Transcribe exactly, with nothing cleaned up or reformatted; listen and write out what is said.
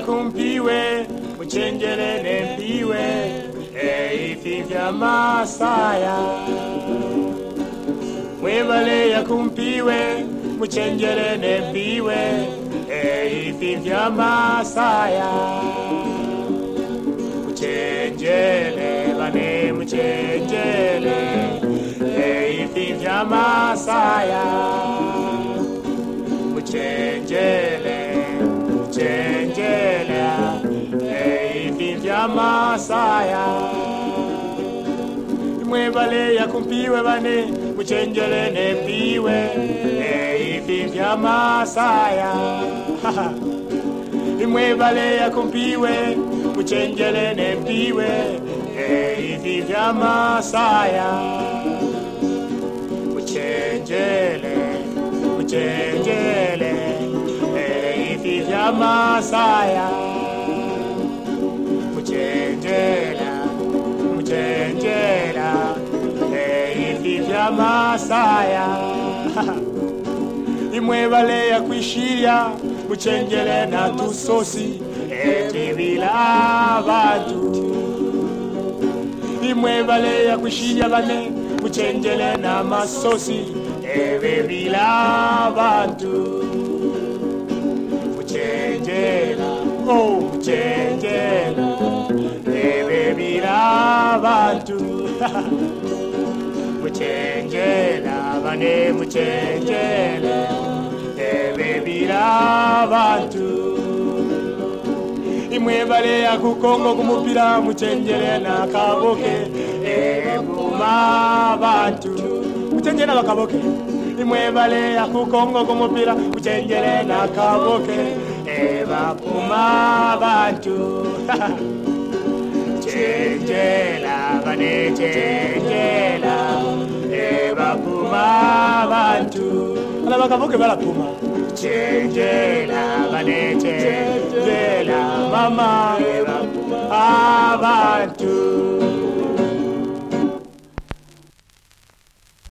kumpiwe muchenjele nempiwe eifi vya Masaya mwebale ya kumpiwe muchenjele nempiwe eifi vya Masaya muchenjele bane muchenjele eifi vya Masaya muchenjele muchenjele eifi vya Masaya mwebale ya kumpiwe bane muchenjele nempiwe eifi vya Masaya mwebale ya kumpiwe muchenjele nempiwe eifi vya Masaya muchenjele muchenjele eifi vya Masaya muchenjela muchenjela eifi vya Masaya imwebale ya kuishiria muchenjele na tusosi eti bila batu imwebale ya kuishiria bane muchenjele na masosi ebe bila batu muchenjela oh muchenjela ebe bila batu muchenjela bane muchenjela ebe bila batu imwebale ya kukongo kumupira muchenjele na kaboke ebuma batu muchenjele na kaboke imwebale ya kukongo kumupira muchenjele na kaboke ebapuma batu chenjela bane chenjela ebapuma batu ala bakaboke balapuma chenjela bane chenjela mama